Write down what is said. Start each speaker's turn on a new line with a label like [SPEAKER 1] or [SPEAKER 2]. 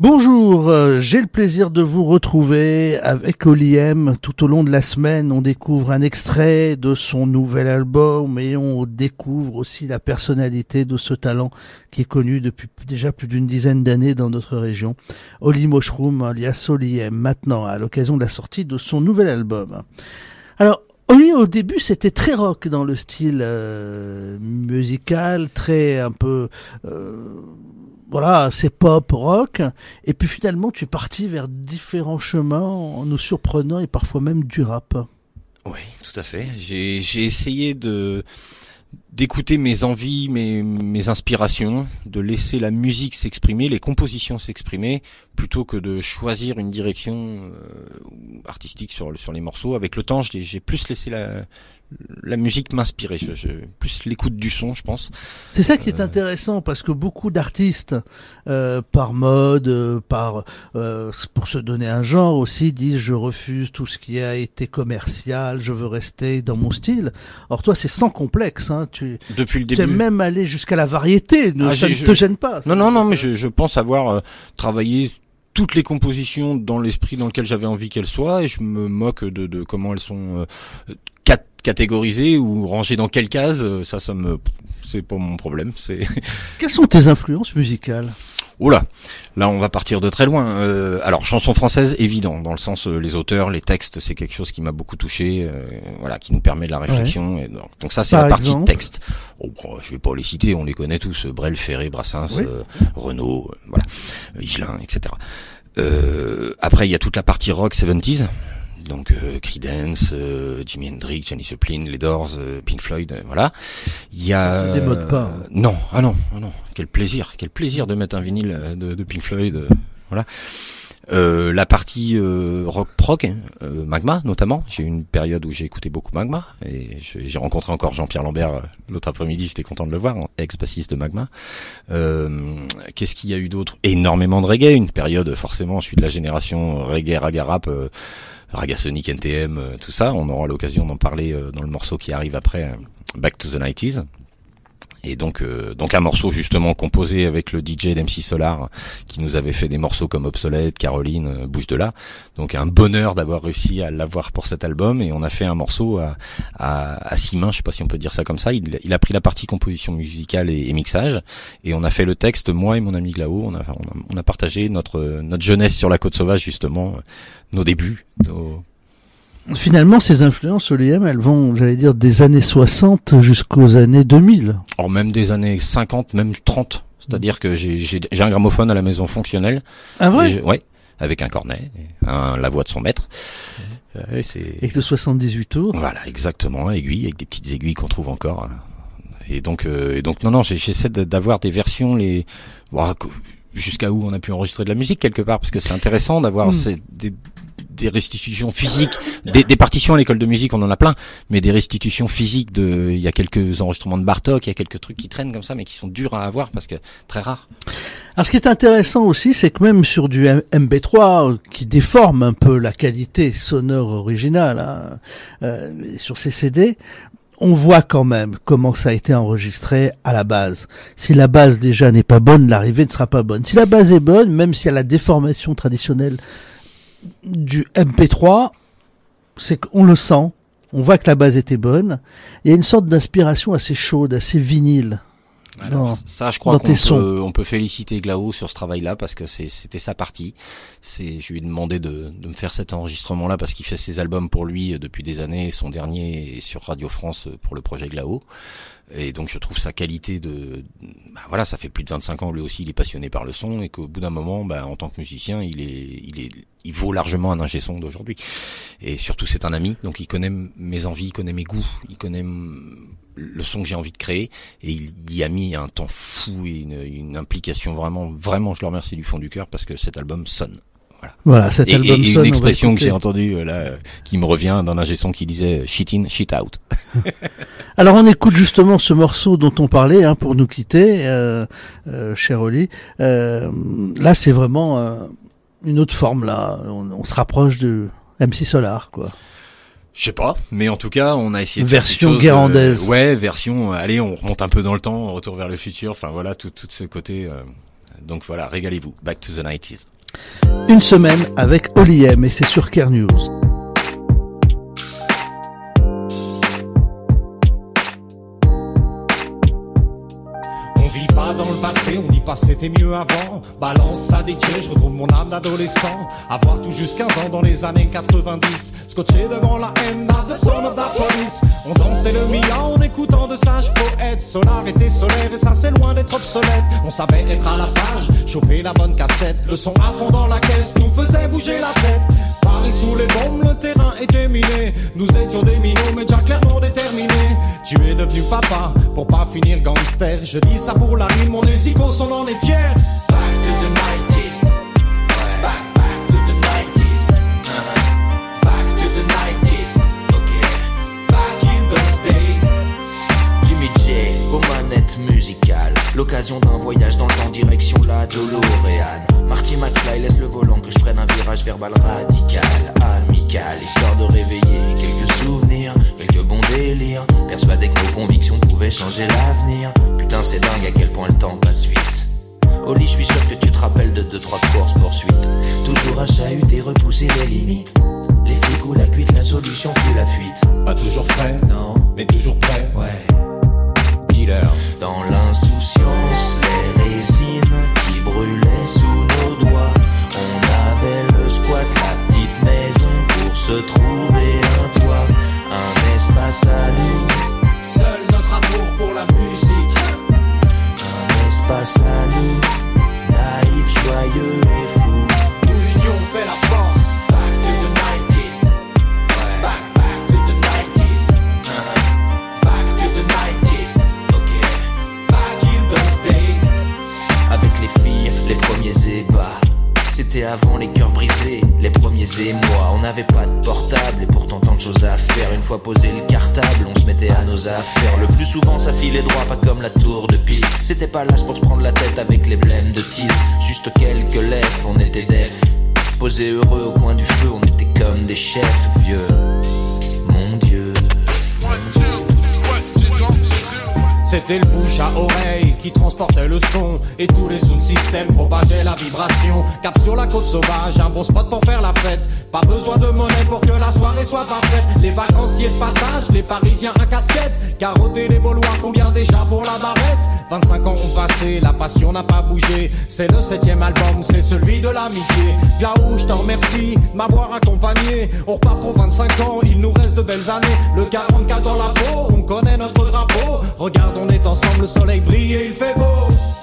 [SPEAKER 1] Bonjour, j'ai le plaisir de vous retrouver avec Oli M. Tout au long de la semaine, on découvre un extrait de son nouvel album et on découvre aussi la personnalité de ce talent qui est connu depuis déjà plus d'une dizaine d'années dans notre région. Oli Moshroom, alias Oli M, maintenant à l'occasion de la sortie de son nouvel album. Alors, Oli, au début, c'était très rock dans le style musical, très un peu... Voilà, c'est pop, rock, et puis finalement tu es parti vers différents chemins en nous surprenant et parfois même du rap.
[SPEAKER 2] Oui, tout à fait. J'ai essayé d'écouter mes envies, mes inspirations, de laisser la musique s'exprimer, les compositions s'exprimer, plutôt que de choisir une direction artistique sur les morceaux. Avec le temps, j'ai plus laissé la musique m'inspirer, plus l'écoute du son, je pense.
[SPEAKER 1] C'est ça qui est intéressant, parce que beaucoup d'artistes, par mode, pour se donner un genre aussi, disent je refuse tout ce qui a été commercial, je veux rester dans mon style. Or toi, c'est sans complexe, hein.
[SPEAKER 2] Depuis le début.
[SPEAKER 1] Tu es même allé jusqu'à la variété, ça ne te gêne pas.
[SPEAKER 2] Non, mais je pense avoir travaillé toutes les compositions dans l'esprit dans lequel j'avais envie qu'elles soient, et je me moque de comment elles sont catégorisées ou rangées dans quelle case. C'est pas mon problème.
[SPEAKER 1] Quelles sont tes influences musicales?
[SPEAKER 2] Oula, là on va partir de très loin. Alors chanson française, évident, dans le sens les auteurs, les textes, c'est quelque chose qui m'a beaucoup touché, voilà, qui nous permet de la réflexion. Ouais. Et donc ça c'est la partie texte. Je vais pas les citer, on les connaît tous, Brel, Ferré, Brassens, oui. Renaud, voilà, Higelin, etc. Après il y a toute la partie rock 70s. Donc Creedence, Jimi Hendrix, Janis Joplin, les Doors, Pink Floyd, voilà. Il y a
[SPEAKER 1] ça se démode pas.
[SPEAKER 2] Non. Quel plaisir de mettre un vinyle de Pink Floyd, voilà. La partie rock prog, Magma notamment. J'ai eu une période où j'ai écouté beaucoup Magma et j'ai rencontré encore Jean-Pierre Lambert l'autre après-midi. J'étais content de le voir, ex-bassiste de Magma. Qu'est-ce qu'il y a eu d'autre? Énormément de reggae. Une période, forcément, je suis de la génération reggae, raga rap. Raga Sonic, NTM, tout ça, on aura l'occasion d'en parler dans le morceau qui arrive après, Back to the 90s. Et donc un morceau justement composé avec le DJ d'MC Solar qui nous avait fait des morceaux comme Obsolète, Caroline, Bouge de là. Donc un bonheur d'avoir réussi à l'avoir pour cet album, et on a fait un morceau à 6 mains, je sais pas si on peut dire ça comme ça. Il a pris la partie composition musicale et mixage, et on a fait le texte, moi et mon ami Glao. On a partagé notre jeunesse sur la Côte Sauvage, justement, nos débuts,
[SPEAKER 1] Finalement, ces influences, Oli M, elles vont, j'allais dire, des années 60 jusqu'aux années 2000.
[SPEAKER 2] Or, même des années 50, même 30. C'est-à-dire que j'ai un gramophone à la maison fonctionnel.
[SPEAKER 1] Ah vrai?
[SPEAKER 2] Ouais, avec un cornet, la voix de son maître.
[SPEAKER 1] Avec le 78 tours.
[SPEAKER 2] Voilà, exactement, aiguille, avec des petites aiguilles qu'on trouve encore. Et donc non, j'essaie d'avoir des versions, jusqu'à où on a pu enregistrer de la musique quelque part, parce que c'est intéressant d'avoir des restitutions physiques, des partitions à l'école de musique, on en a plein, mais des restitutions physiques il y a quelques enregistrements de Bartók, il y a quelques trucs qui traînent comme ça, mais qui sont durs à avoir parce que très rares.
[SPEAKER 1] Alors, ce qui est intéressant aussi, c'est que même sur du MP3, qui déforme un peu la qualité sonore originale, sur ces CD, on voit quand même comment ça a été enregistré à la base. Si la base déjà n'est pas bonne, l'arrivée ne sera pas bonne. Si la base est bonne, même s'il y a la déformation traditionnelle du MP3, c'est qu'on le sent, on voit que la base était bonne. Il y a une sorte d'inspiration assez chaude, assez vinyle.
[SPEAKER 2] Alors, ça, je crois qu'on peut féliciter Glao sur ce travail-là, parce que c'était sa partie. Je lui ai demandé de me faire cet enregistrement-là parce qu'il fait ses albums pour lui depuis des années. Son dernier est sur Radio France pour le projet Glao. Et donc je trouve sa qualité voilà, ça fait plus de 25 ans, lui aussi il est passionné par le son, et qu'au bout d'un moment, en tant que musicien, il vaut largement un ingé son d'aujourd'hui. Et surtout c'est un ami, donc il connaît mes envies, il connaît mes goûts, il connaît le son que j'ai envie de créer, et il y a mis un temps fou et une implication vraiment, je le remercie du fond du cœur, parce que cet album sonne.
[SPEAKER 1] Voilà, cet album
[SPEAKER 2] et
[SPEAKER 1] sonne.
[SPEAKER 2] Une expression que j'ai entendue qui me revient d'un ingé son qui disait shit in, shit out.
[SPEAKER 1] Alors on écoute justement ce morceau dont on parlait, pour nous quitter, cher Oli. Là c'est vraiment une autre forme, là. On se rapproche de MC Solar, quoi.
[SPEAKER 2] Je sais pas, mais en tout cas, on a essayé de
[SPEAKER 1] version guérandaise.
[SPEAKER 2] Ouais, version, allez, on remonte un peu dans le temps, retour vers le futur, enfin voilà, tout ce côté Donc voilà, régalez-vous. Back to the 90s.
[SPEAKER 1] Une semaine avec Oli M et c'est sur Care News.
[SPEAKER 3] Dans le passé, on dit pas c'était mieux avant. Balance ça DJ, je retrouve mon âme d'adolescent. Avoir tout juste 15 ans dans les années 90. Scotché devant la haine, the son of the police. On dansait le Mia en écoutant de sages poètes. Solar était solaire et ça c'est loin d'être obsolète. On savait être à la page, choper la bonne cassette. Le son à fond dans la caisse nous faisait bouger la tête. Paris sous les bombes, le terrain était miné. Nous étions des minots mais déjà clairement déterminés. Tu es devenu papa pour pas finir gangster. Je dis ça pour la rime, mon Zikos, on en est fiers.
[SPEAKER 4] Back to the 90s. Back to the 90s. Back to the 90s. Okay. Back in those days. Jimmy J, aux manettes musicales. L'occasion d'un voyage dans le temps, direction la DeLorean. Marty McFly laisse le volant, que je prenne un virage verbal radical, amical, histoire de réveiller quelques souvenirs, quelques bons délires, persuadé que nos convictions pouvaient changer l'avenir. Putain c'est dingue à quel point le temps passe vite. Oli, je suis sûr que tu te rappelles de 2-3 courses poursuites. Toujours à chahuter, repousser les limites. Les flics ou la cuite, la solution fut la fuite.
[SPEAKER 3] Pas toujours frais,
[SPEAKER 4] non,
[SPEAKER 3] mais toujours prêt.
[SPEAKER 4] Ouais.
[SPEAKER 3] Dealer.
[SPEAKER 4] Dans l'insouciance, les résines qui brûlaient sous nos doigts. On avait le squat, la petite maison pour se trouver un toit, un espace à nous. Seul notre amour pour la musique. Un espace à nous, naïf, joyeux et fou. Où l'union fait la force. Back to the 90s. Ouais. Back to the 90s. Back to the 90s. Ok. Back in those days. Avec les filles, les premiers ébats. C'était avant les cœurs brisés, les premiers émois. On n'avait pas de portable et pourtant tant de choses à faire. Une fois posé le cartable, on se mettait à nos affaires. Le plus souvent ça filait droit, pas comme la tour de Pise. C'était pas l'âge pour se prendre la tête avec les blèmes de tease. Juste quelques lèvres, on était def. Posés heureux au coin du feu, on était comme des chefs vieux. Mon Dieu.
[SPEAKER 3] C'était le bouche à oreille qui transportait le son. Et tous les sound systems propageaient la vibration. Cap sur la côte sauvage, un bon spot pour faire la fête. Pas besoin de monnaie pour que la soirée soit parfaite. Les vacanciers de passage, les parisiens à casquette. Carotter les Baulois, combien déjà pour la barrette. 25 ans ont passé, la passion n'a pas bougé. C'est le 7e album, c'est celui de l'amitié. Glaou, je t'en remercie de m'avoir accompagné. On repart pour 25 ans, il nous reste de belles années. Le 44 dans la peau, on connaît notre drapeau. Regarde, on est ensemble, le soleil brille et il fait beau.